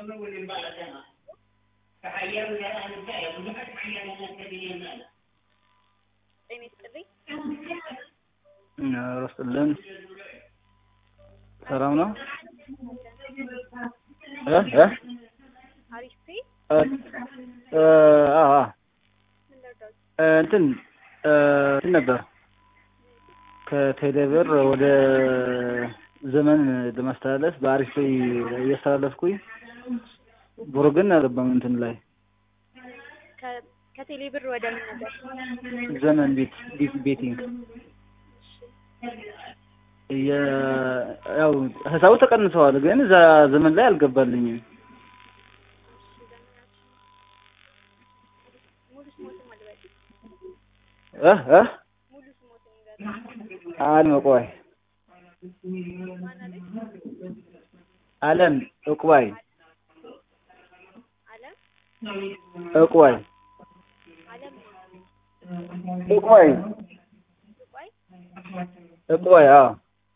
ረስልን ሰላም ነው አሪፍ እንትን ነበር ከቴሌብር ወደ ዘመን ለማስተላለፍ በአሪፍ እያስተላለፍኩኝ ብሩግን አልገባም እንትን ላይ ከቴሌብር ወደ ምን ነበር ዘመን ቤቲንግ ያው ሀሳቡ ተቀንሰዋል ግን እዛ ዘመን ላይ አልገባልኝም ሙሉ ስሞትን ይገርም አልመቆይ አለም እቁባይ እቁባይ እቁባይ እቁባይ አዎ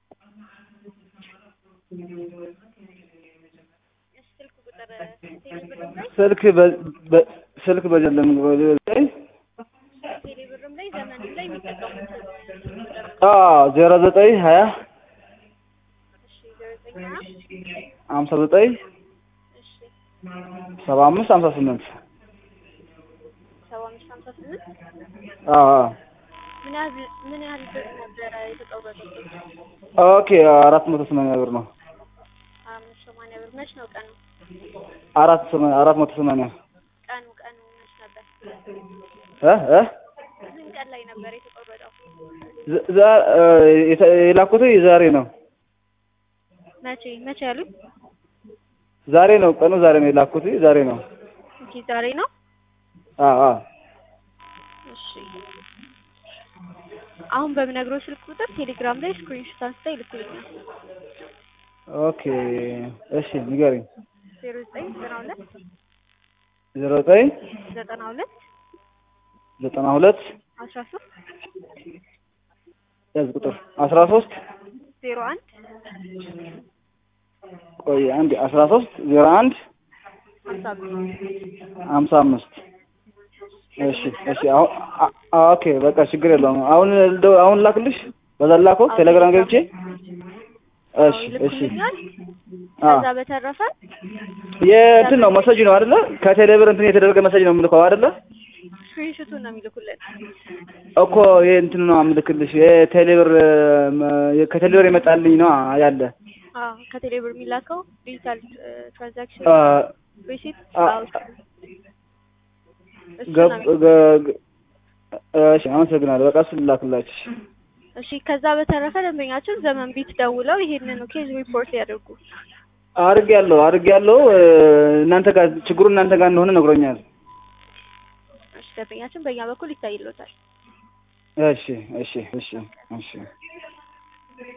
ስልክ በጀለም ቴሌብርም ላይ ዘመንም ላይ የሚጠቀሙት 0920 59 75 58 ምን ያህል ብር ነበር የተቀበለው? ኦኬ 480 ብር ነው። 480 ብር መች ነው ቀኑ? 480 ቀኑ መች ነበር? ምን ቀን ላይ ነበር የተቀበለው? የላኩት ዛሬ ነው። መቼ ያሉት? ዛሬ ነው ቀኑ ዛሬ ነው የላኩት ዛሬ ነው። ኦኬ ዛሬ ነው? አዎ እሺ አሁን በምነግረው ስልክ ቁጥር ቴሌግራም ላይ ስክሪንሾት አንስተው ይልኩልኛል። ኦኬ እሺ ንገሪኝ። 0992 13 ያዝ ቁጥር 13 01 ቆይ አንዴ 13 01 55 እሺ ኦኬ በቃ ችግር የለውም። አሁን ላክልሽ በዛላኮ ቴሌግራም ገብቼ እሺ ከዛ በተረፈ የእንትን ነው መሰጅ ነው አይደለ? ከቴሌብር እንትን የተደረገ መሰጅ ነው የምልከው አይደለ? ስክሪንሾቱን ነው የሚልኩልን እኮ የእንትን ነው የምልክልሽ የቴሌብር ከቴሌብር የመጣልኝ ነው ያለ ከቴሌብር የሚላከው ዲጂታል ትራንዛክሽን ሪሲት እሺ አመሰግናለሁ። በቃ እሱን ላክላችሁ። እሺ ከዛ በተረፈ ደንበኛችን ዘመን ቤት ደውለው ይሄንን ኬዝ ሪፖርት ያደርጉ። አድርጌያለሁ እናንተ ጋር ችግሩ እናንተ ጋር እንደሆነ ነግሮኛል። እሺ ደንበኛችን በእኛ በኩል ይታይልዎታል። እሺ